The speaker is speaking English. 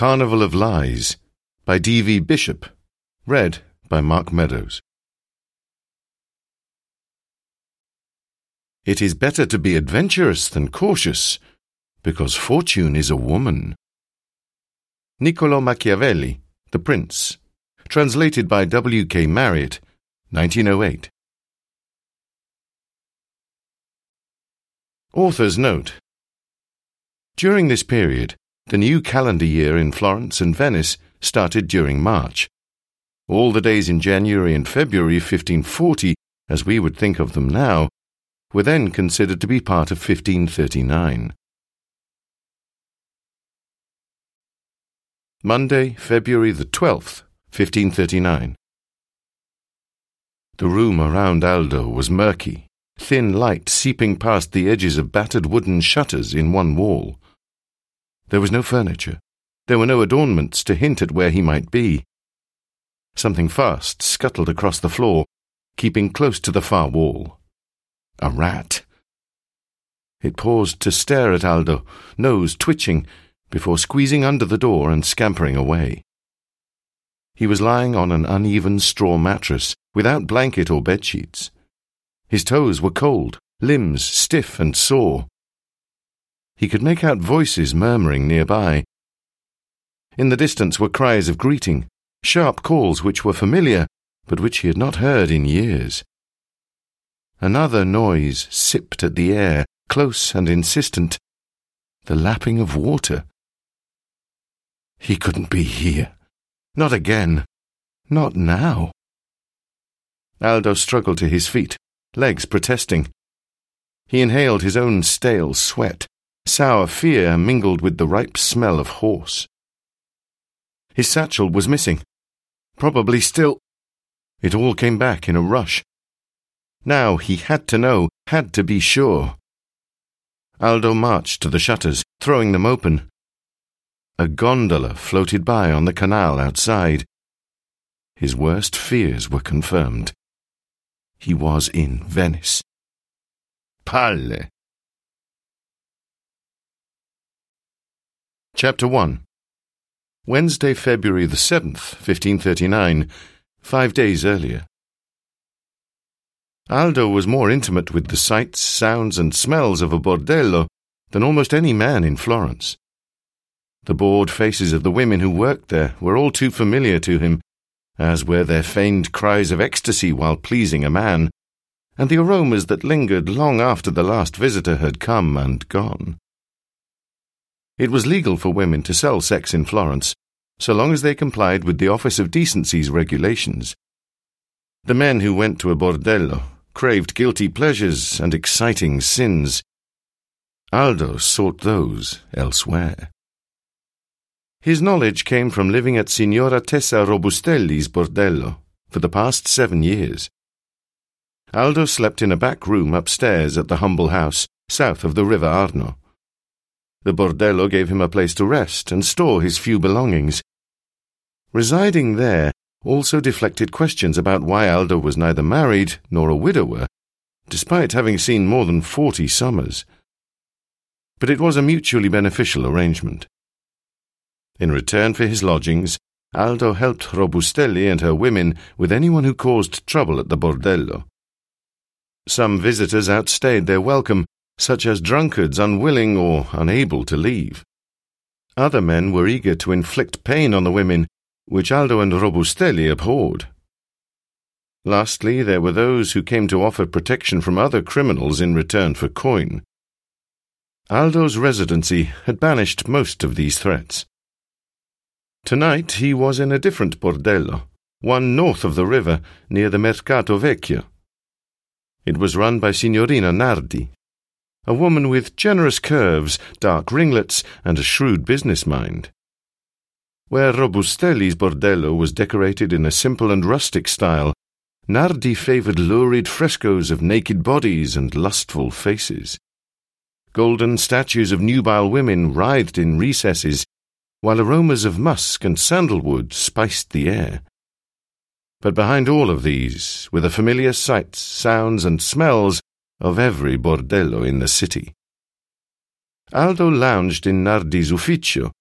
Carnival of Lies by D.V. Bishop. Read by Mark Meadows. It is better to be adventurous than cautious, because fortune is a woman. Niccolò Machiavelli, The Prince. Translated by W. K. Marriott, 1908. Author's note. During this period, the new calendar year in Florence and Venice started during March. All the days in January and February 1540, as we would think of them now, were then considered to be part of 1539. Monday, February the 12th, 1539. The room around Aldo was murky, thin light seeping past the edges of battered wooden shutters in one wall. There was no furniture. There were no adornments to hint at where he might be. Something fast scuttled across the floor, keeping close to the far wall. A rat. It paused to stare at Aldo, nose twitching, before squeezing under the door and scampering away. He was lying on an uneven straw mattress, without blanket or bedsheets. His toes were cold, limbs stiff and sore. He could make out voices murmuring nearby. In the distance were cries of greeting, sharp calls which were familiar, but which he had not heard in years. Another noise sipped at the air, close and insistent, the lapping of water. He couldn't be here. Not again. Not now. Aldo struggled to his feet, legs protesting. He inhaled his own stale sweat. Sour fear mingled with the ripe smell of horse. His satchel was missing. Probably still. It all came back in a rush. Now he had to know, had to be sure. Aldo marched to the shutters, throwing them open. A gondola floated by on the canal outside. His worst fears were confirmed. He was in Venice. Palle! Chapter 1. Wednesday, February the 7th, 1539, 5 days earlier. Aldo was more intimate with the sights, sounds, and smells of a bordello than almost any man in Florence. The bored faces of the women who worked there were all too familiar to him, as were their feigned cries of ecstasy while pleasing a man, and the aromas that lingered long after the last visitor had come and gone. It was legal for women to sell sex in Florence, so long as they complied with the Office of Decency's regulations. The men who went to a bordello craved guilty pleasures and exciting sins. Aldo sought those elsewhere. His knowledge came from living at Signora Tessa Robustelli's bordello for the past 7 years. Aldo slept in a back room upstairs at the humble house south of the River Arno. The bordello gave him a place to rest and store his few belongings. Residing there also deflected questions about why Aldo was neither married nor a widower, despite having seen more than 40 summers. But it was a mutually beneficial arrangement. In return for his lodgings, Aldo helped Robustelli and her women with anyone who caused trouble at the bordello. Some visitors outstayed their welcome, such as drunkards unwilling or unable to leave. Other men were eager to inflict pain on the women, which Aldo and Robustelli abhorred. Lastly, there were those who came to offer protection from other criminals in return for coin. Aldo's residency had banished most of these threats. Tonight he was in a different bordello, one north of the river, near the Mercato Vecchio. It was run by Signorina Nardi, a woman with generous curves, dark ringlets, and a shrewd business mind. Where Robustelli's bordello was decorated in a simple and rustic style, Nardi favored lurid frescoes of naked bodies and lustful faces. Golden statues of nubile women writhed in recesses, while aromas of musk and sandalwood spiced the air. But behind all of these were the familiar sights, sounds, and smells of every bordello in the city. Aldo lounged in Nardi's ufficio,